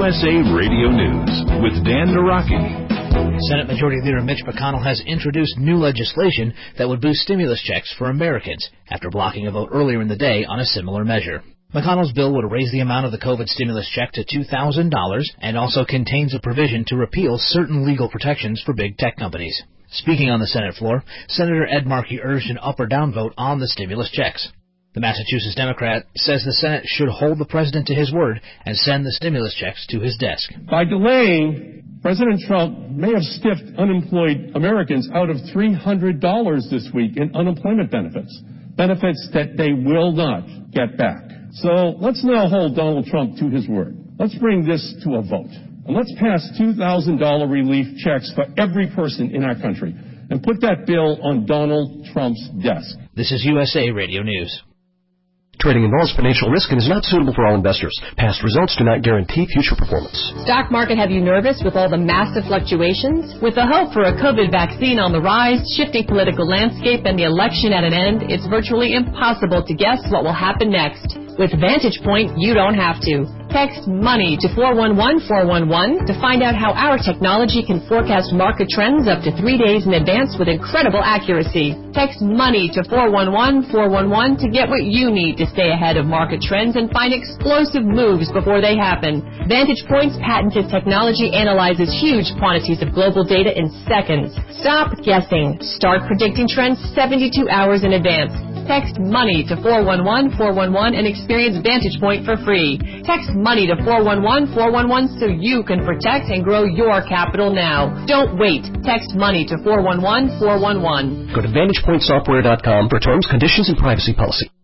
USA Radio News with Dan Naraki. Senate Majority Leader Mitch McConnell has introduced new legislation that would boost stimulus checks for Americans after blocking a vote earlier in the day on a similar measure. McConnell's bill would raise the amount of the COVID stimulus check to $2,000 and also contains a provision to repeal certain legal protections for big tech companies. Speaking on the Senate floor, Senator Ed Markey urged an up or down vote on the stimulus checks. The Massachusetts Democrat says the Senate should hold the president to his word and send the stimulus checks to his desk. By delaying, President Trump may have stiffed unemployed Americans out of $300 this week in unemployment benefits that they will not get back. So let's now hold Donald Trump to his word. Let's bring this to a vote. And let's pass $2,000 relief checks for every person in our country and put that bill on Donald Trump's desk. This is USA Radio News. Trading involves financial risk and is not suitable for all investors. Past results do not guarantee future performance. Stock market have you nervous with all the massive fluctuations? With the hope for a COVID vaccine on the rise, shifting political landscape, and the election at an end, it's virtually impossible to guess what will happen next. With Vantage Point, you don't have to. Text MONEY to 411411 to find out how our technology can forecast market trends up to 3 days in advance with incredible accuracy. Text MONEY to 411411 to get what you need to stay ahead of market trends and find explosive moves before they happen. Vantage Point's patented technology analyzes huge quantities of global data in seconds. Stop guessing. Start predicting trends 72 hours in advance. Text MONEY to 411411 and experience Vantage Point for free. Text MONEY to 411411 so you can protect and grow your capital now. Don't wait. Text MONEY to 411411. Go to VantagePointSoftware.com for terms, conditions, and privacy policy.